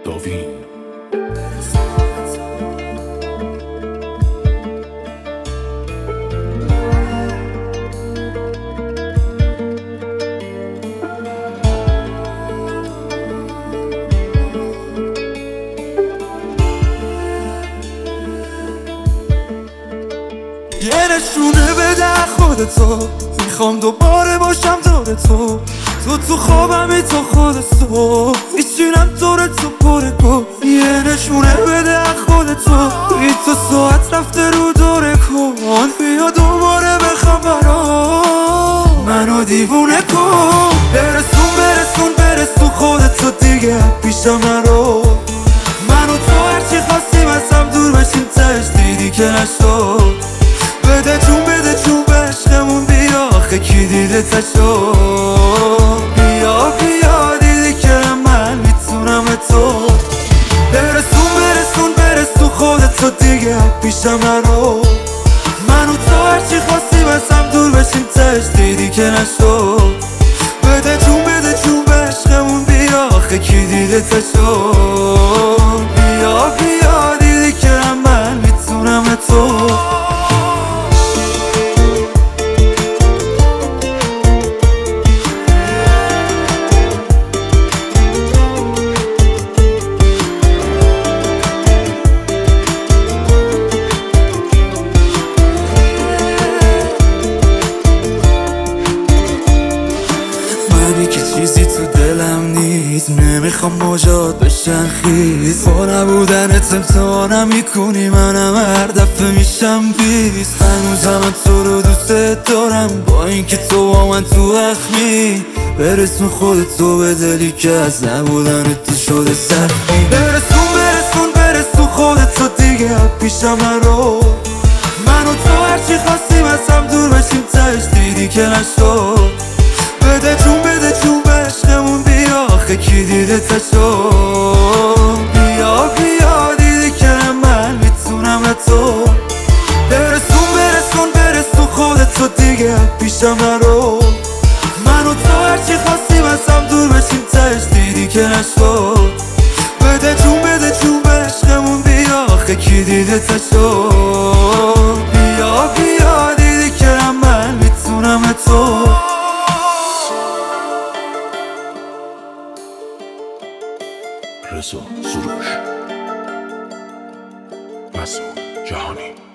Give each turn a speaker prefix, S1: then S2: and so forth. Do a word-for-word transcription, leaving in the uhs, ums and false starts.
S1: داوین.
S2: یه نشونه بده خودتو، میخوام دوباره باشم دور تو. تو تو خوابمی تو خودتو، میشینم دور تو پر کن. یه نشونه بده خودتو، بی تو ساعت رفته رو دوره کن. بیا دوباره بخوام برام منو دیوونه کن. برسون برسون برسون خودتو دیگه پیشم نرو. منو تو هرچی خواستیم از هم دور بشیم تش دیدی که نشد. بده جون بده جون به عشقمون بیا، آخه کی دیده تشو. بیا بیا دیدی که من میتونم تو. برسون برسون برسون خودتو دیگه پیشم نرو. منو تو هرچی خواستیم از هم دور بشیم تش دیدی که نشد. بده جون بده جون به عشقمون بیا، آخه کی دیده تشو. بیا بیا دیدی که من میتونم تو. منی که چیزی تو دلم نیست، نمیخوام موجات بشن خیز. با نبودنت امتحانم میکنی، منم هر دفعه میشم بیست. هنوزم تو رو دوست دارم با اینکه تو با من تو اخمی. برسون خودتو به دلی که از نبودنت تو شده سخمی. برسون برسون برسون خودتو دیگه پیشم نرو. من و تو هرچی خواستیم از هم دور بشیم تش دیدی که نشد. بده جون بده جون به عشقمون بیا، آخه کی دیده تشو. بیا بیا دیدی که من میتونم تو. برسون برسون برسون خودتو دیگه پیشم نرو. من و تو هرچی خواستیم از هم دور بشیم تش دیدی که نشد. بده جون بده جون به عشقمون بیا، آخه کی دیده تشو. بیا بیا دیدی که من میتونم تو.
S1: رضا سروش، مسعود جهانی.